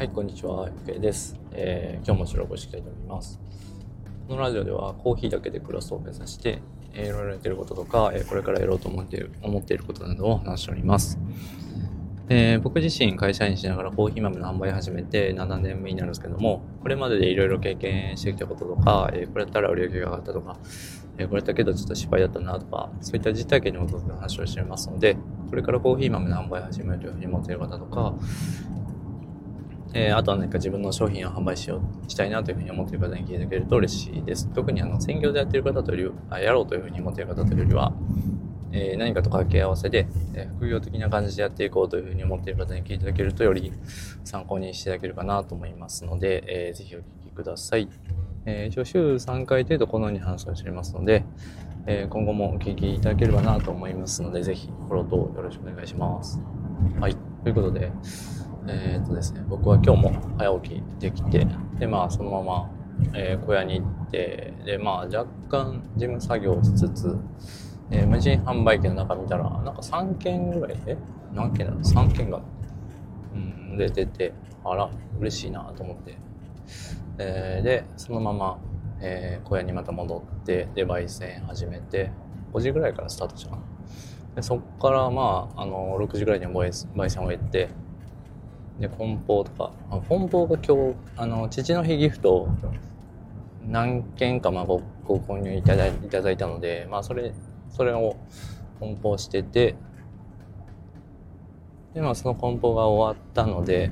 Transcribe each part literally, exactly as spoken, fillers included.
はい、こんにちは。ゆけいです、えー。今日も収録していきたいと思います。このラジオではコーヒーだけで暮らすを目指して、えー、いろいろやっていることとか、えー、これからやろうと思っている、思っていることなどを話しております。えー、僕自身会社員しながらコーヒー豆の販売を始めてななねんめになるんですけども、これまででいろいろ経験してきたこととか、えー、これやったら売り上げが上がったとか、えー、これやったけどちょっと失敗だったなとか、そういった実体験に基づく話をしていますので、これからコーヒー豆の販売を始めるというふうに思っている方とか、えー、あとは何か自分の商品を販売しようしたいなというふうに思っている方に聞いていただけると嬉しいです。特にあの専業でやっている方というよりあやろうというふうに思っている方というよりは、えー、何かと掛け合わせで、えー、副業的な感じでやっていこうというふうに思っている方に聞いていただけるとより参考にしていただけるかなと思いますので、えー、ぜひお聞きください。えー、一応週さんかい程度このように話をしておりますので、えー、今後もお聞きいただければなと思いますので、ぜひフォロー等よろしくお願いします。はい、ということでえーっとですね、僕は今日も早起きできて、で、まあ、そのまま、えー、小屋に行って、で、まあ、若干事務作業をしつつ、えー、無人販売機の中見たら、なんかさんけんぐらい、え何件だろう ?さん 件が、うん、出てて、あら、嬉しいなと思って。えー、で、そのまま、えー、小屋にまた戻って、で、焙煎始めて、ごじぐらいからスタートしたかな。で、そっから、まあ、あの、ろくじぐらいに焙煎を終えて、で、梱包とか、梱包が今日、あの、父の日ギフトを何件かまあご、ご購入いただい、いただいたので、まあ、それ、それを梱包してて、で、まあ、その梱包が終わったので、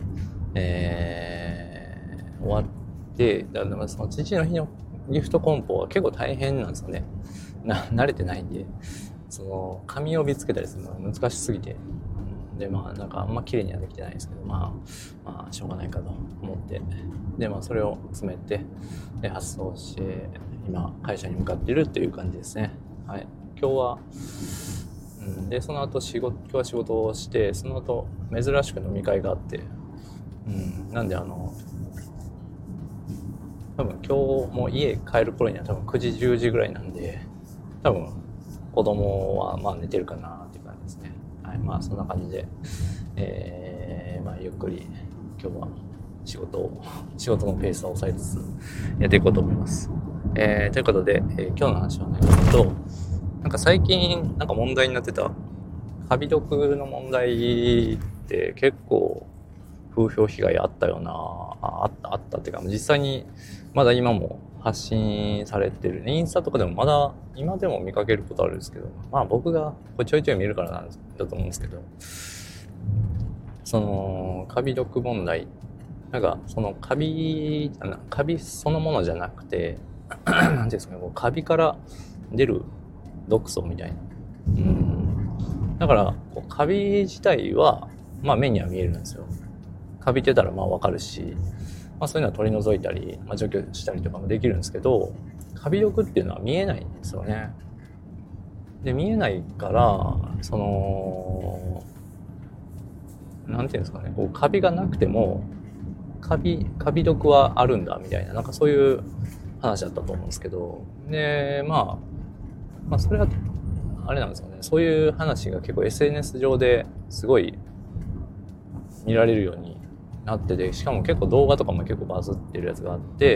えー、終わって、だからその父の日のギフト梱包は結構大変なんですよね。な、慣れてないんで、その、紙をびつけたりするのが難しすぎて、で、まあ、なんかあんま綺麗にはできてないですけど、まあ、まあ、しょうがないかと思って、で、まあ、それを詰めて、で、発送して、今、会社に向かっているっていう感じですね。はい。今日は、うん、で、その後仕事、今日は仕事をして、その後、珍しく飲み会があって、うん、なんで、あの、多分今日も家帰る頃には多分くじ、じゅうじぐらいなんで、多分、子供はまあ寝てるかなっていう感じですね。はい、まあそんな感じで、えー、まあゆっくり今日は仕事を、仕事のペースを抑えつつやっていこうと思います。えー、ということで、えー、今日の話は何かというと、なんか最近なんか問題になってたカビ毒の問題って結構風評被害あったよなあ、あった、あったっていうか、実際にまだ今も発信されてる、インスタとかでもまだ今でも見かけることあるんですけど、まあ僕がこれちょいちょい見るからなんだと思うんですけど、そのカビ毒問題、なんかそのカビ、カビそのものじゃなくて、なんていうんですかね、カビから出る毒素みたいな。うん、だからカビ自体はまあ目には見えるんですよ。カビてたらまあわかるし、まあ、そういうのは取り除いたり、まあ、除去したりとかもできるんですけど、カビ毒っていうのは見えないんですよね。で、見えないから、その、なんていうんですかね、こうカビがなくても、カビ、カビ毒はあるんだみたいな、なんかそういう話だったと思うんですけど、で、まあ、まあそれは、あれなんですよね、そういう話が結構 エスエヌエス 上ですごい見られるようになってて、しかも結構動画とかも結構バズってるやつがあって、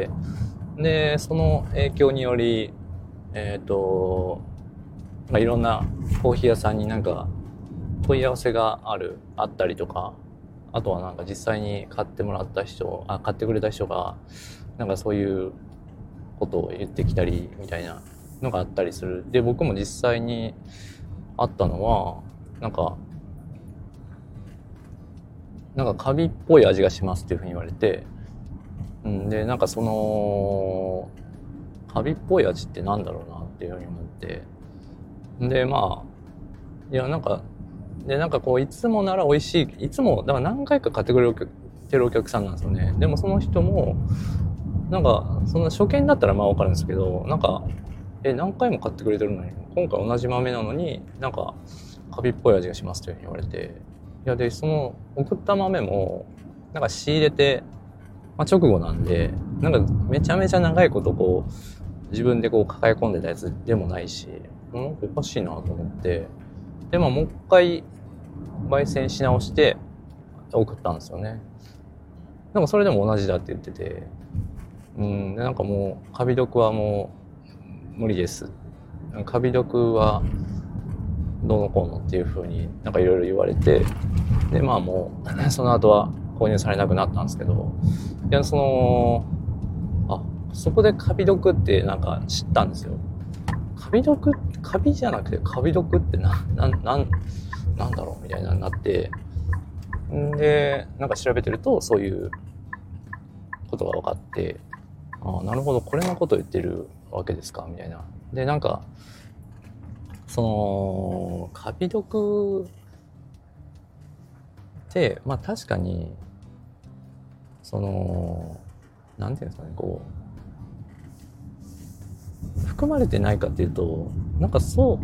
で、その影響により、えっと、まあ、いろんなコーヒー屋さんになんか問い合わせがある、あったりとか、あとはなんか実際に買ってもらった人、あ、買ってくれた人が、なんかそういうことを言ってきたりみたいなのがあったりする。で、僕も実際にあったのは、なんか、なんかカビっぽい味がしますっていうふうに言われて、うん、で、なんかその、カビっぽい味ってなんだろうなっていうふうに思って、で、まあ、いや、なんか、で、なんかこう、いつもなら美味しい、いつも、だから何回か買ってくれてるお客さんなんですよね。でもその人も、なんか、その初見だったらまあわかるんですけど、なんか、え、何回も買ってくれてるのに、今回同じ豆なのに、なんか、カビっぽい味がしますというふうに言われて、いや、で、その、送った豆も、なんか仕入れて、まあ、直後なんで、なんかめちゃめちゃ長いことこう、自分でこう抱え込んでたやつでもないし、なんかおかしいなと思って、で、まあもう一回、焙煎し直して送ったんですよね。 なんかそれでも同じだって言ってて、うん、なんかもうカビ毒はもう無理です。カビ毒はどうのこうのっていう風になんかいろいろ言われて、でまあもうその後は購入されなくなったんですけど、いやそのあそこでカビ毒ってなんか知ったんですよ。カビ毒、カビじゃなくてカビ毒ってな、な、なん、なんだろうみたいなになって、んで、なんか調べてるとそういうことが分かって、ああ、なるほど、これのことを言ってるわけですかみたいな。で、なんか、その、カビ毒って、まあ確かに、その、なんていうんですかね、こう、含まれてないかっていうと、なんかそう、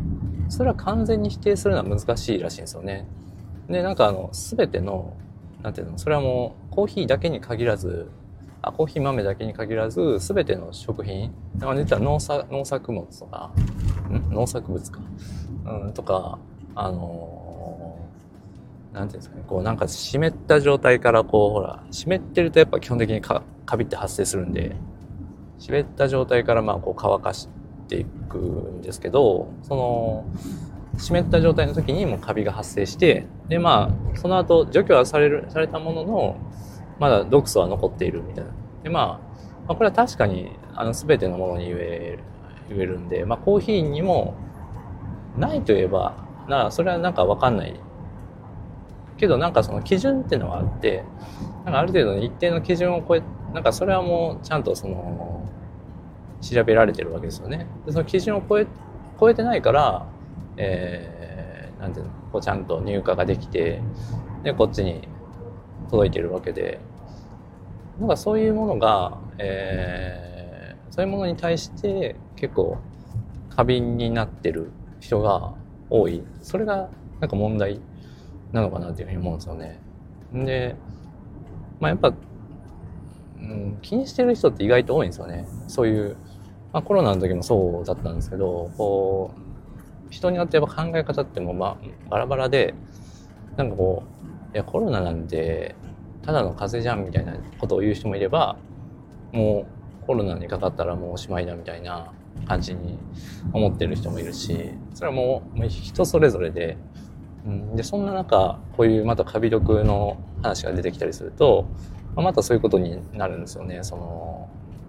それは完全に否定するのは難しいらしいんですよね。で、なんかあの、すべての、なんていうの、それはもうコーヒーだけに限らず、あコーヒー豆だけに限らず、すべての食品、だから言ったら農作、農作物とか、ん農作物か、うん、とか、あのー、なんていうんですかね、こうなんか湿った状態からこう、ほら、湿ってるとやっぱ基本的にカビって発生するんで、湿った状態からまあこう乾かしていくんですけど、その湿った状態の時にもカビが発生して、でまあその後除去はされるされたもののまだ毒素は残っているみたいな。でまあ、まあ、これは確かにあの全てのものに言える言えるんで、まあコーヒーにもないといえばなそれはなんか分かんないけど、なんかその基準っていうのがあって、なんかある程度の一定の基準を超え、なんかそれはもうちゃんとその調べられてるわけですよね。でその基準を超え超えてないから、えー、なんていうの、こうちゃんと入荷ができて、でこっちに届いてるわけで、なんかそういうものが、えー、そういうものに対して結構過敏になってる人が多い。それがなんか問題なのかなっていうふうに思うんですよね。で、まあやっぱ、うん、気にしてる人って意外と多いんですよね。そういう、まあコロナの時もそうだったんですけど、こう、人によってやっぱ考え方ってもまあバラバラで、なんかこう、いやコロナなんてただの風邪じゃんみたいなことを言う人もいれば、もうコロナにかかったらもうおしまいだみたいな感じに思ってる人もいるし、それはもう人それぞれで、うん、でそんな中こういうまたカビ毒の話が出てきたりすると、またそういうことになるんですよね。その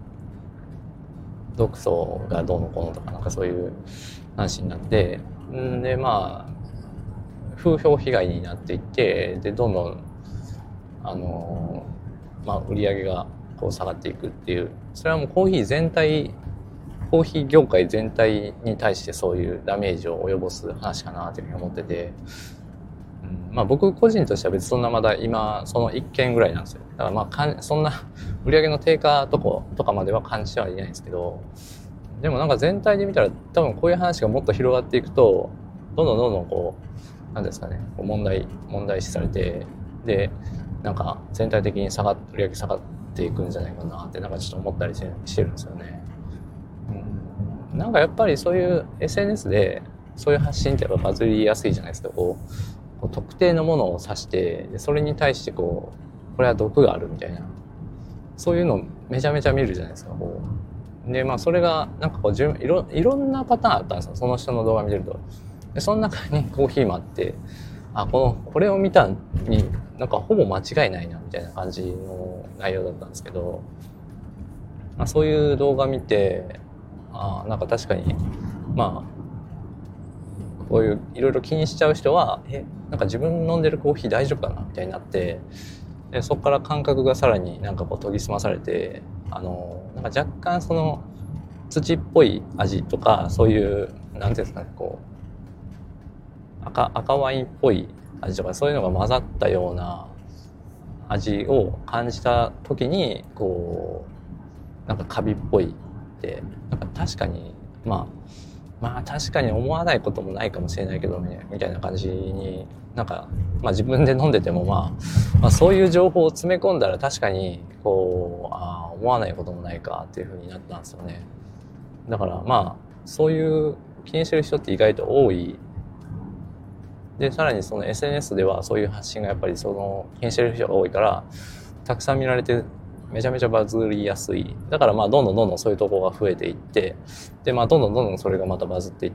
毒素がどうのこうのとかなんかそういう話になって、んでまあ風評被害になっていって、でどんどんあのまあ売り上げがこう下がっていくっていう、それはもうコーヒー全体コーヒー業界全体に対してそういうダメージを及ぼす話かなというふうに思ってて、うん、まあ僕個人としては別にそんなまだ今そのいっけんぐらいなんですよ。だからまあかんそんな売り上げの低下とことかまでは感じてはいないんですけど、でもなんか全体で見たら多分こういう話がもっと広がっていくと、どんどんどんどんこうなんですかね、問題問題視されて、でなんか全体的に下がっ売り上げ下がっていくんじゃないかなってなんかちょっと思ったりしてるんですよね。うん、なんかやっぱりそういう エスエヌエス でそういう発信ってやっぱバズりやすいじゃないですか。こう、こう特定のものを指してでそれに対してこうこれは毒があるみたいな、そういうのめちゃめちゃ見るじゃないですか。こうでまあそれがなんかこうじゅいろいろんなパターンあったんですよ。その人の動画見てると。でその中にコーヒーもあって、あこのこれを見たになんかほぼ間違いないなみたいな感じの内容だったんですけど、まあ、そういう動画見て、あなんか確かにまあこういういろいろ気にしちゃう人はえなんか自分飲んでるコーヒー大丈夫かなみたいになって、でそこから感覚がさらになんかこう研ぎ澄まされて、あのなんか若干その土っぽい味とかそういうなんていうんですかね、こう 赤, 赤ワインっぽい味とかそういうのが混ざったような味を感じた時にこうなんかカビっぽいってなんか確かにまあまあ確かに思わないこともないかもしれないけどねみたいな感じになんか、まあ、自分で飲んでても、まあ、まあそういう情報を詰め込んだら確かにこうあ思わないこともないかっていう風になったんですよね。だからまあそういう気にしてる人って意外と多い。でさらにその エスエヌエス ではそういう発信がやっぱりその気にしてる人が多いから、 たくさん見られてめちゃめちゃバズりやすい。だからまあどんどんどんどんそういうとこが増えていって、でまあどんどんどんどんそれがまたバズっていって、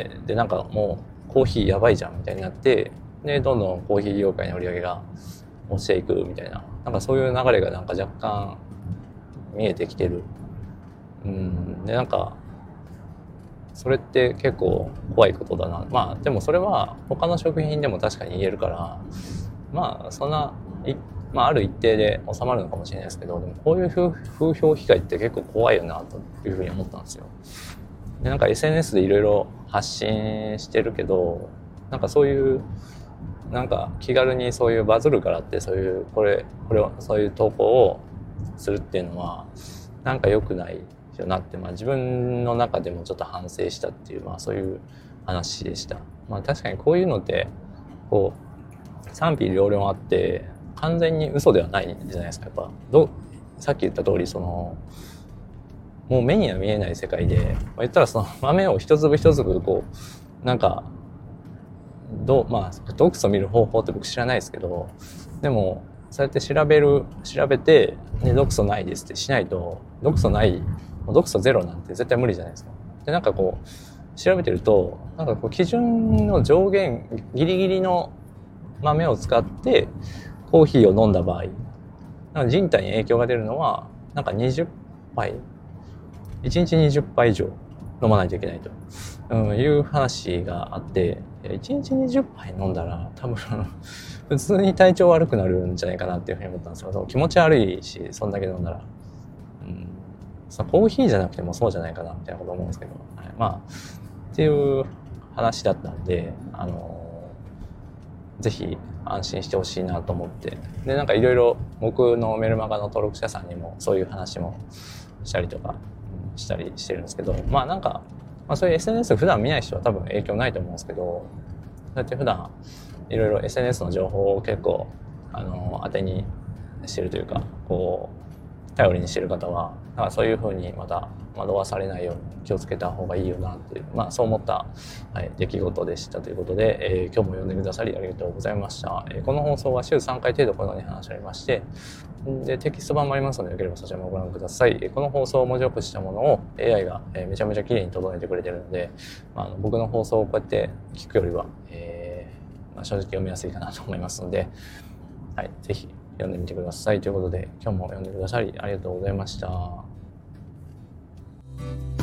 でなんかもうコーヒーやばいじゃんみたいになって、でどんどんコーヒー業界の売り上げが落ちていくみたいな、なんかそういう流れがなんか若干見えてきてる。うんでなんかそれって結構怖いことだな。まあでもそれは他の食品でも確かに言えるから、まあそんな、まあある一定で収まるのかもしれないですけど、でもこういう風評被害って結構怖いよなというふうに思ったんですよ。でなんか エスエヌエス でいろいろ発信してるけど、なんかそういうなんか気軽にそういうバズるからってそういうこれこれをそういう投稿をするっていうのはなんか良くないよなって、まあ、自分の中でもちょっと反省したっていう、まあ、そういう話でした。まあ、確かにこういうのってこう賛否両論あって完全に嘘ではないじゃないですか。やっぱどさっき言った通りそのもう目には見えない世界で、まあ、言ったらその豆を一粒一粒こうなんかどうまあ毒素見る方法って僕知らないですけど、でもそうやって調べる調べて、ね、毒素ないですってしないと毒素ない毒素ゼロなんて絶対無理じゃないですか。でなんかこう調べてるとなんかこう基準の上限ギリギリの豆を使ってコーヒーを飲んだ場合、なんか人体に影響が出るのはなんかにじゅっぱいいちにちにじゅっぱい以上飲まないといけないと、うん、いう話があって、いちにちにじゅっぱい飲んだら多分普通に体調悪くなるんじゃないかなっていうふうに思ったんですけど、気持ち悪いしそんだけ飲んだら、うん、そのコーヒーじゃなくてもそうじゃないかなみたいなこと思うんですけど、はい、まあっていう話だったんで、あのぜひ安心してほしいなと思って、でなんかいろいろ僕のメルマガの登録者さんにもそういう話もしたりとかしたりしてるんですけど、まあなんか、まあ、そういう エスエヌエス 普段見ない人は多分影響ないと思うんですけど、そうやって普段いろいろ エスエヌエス の情報を結構あの当てにしてるというか、こう頼りにしてる方はなんかそういう風にまた惑わされないように気をつけた方がいいよなっていう、まあそう思った、はい、出来事でしたということで、えー、今日も読んでくださりありがとうございました。えー、この放送は週さんかい程度このように話し合いまして、でテキスト版もありますのでよければそちらもご覧ください。この放送を文字起こししたものを エーアイ がめちゃめちゃ綺麗に整えてくれてるので、まあ、あの僕の放送をこうやって聞くよりは、えーまあ、正直読みやすいかなと思いますので、はい、ぜひ読んでみてくださいということで、今日も読んでくださりありがとうございました。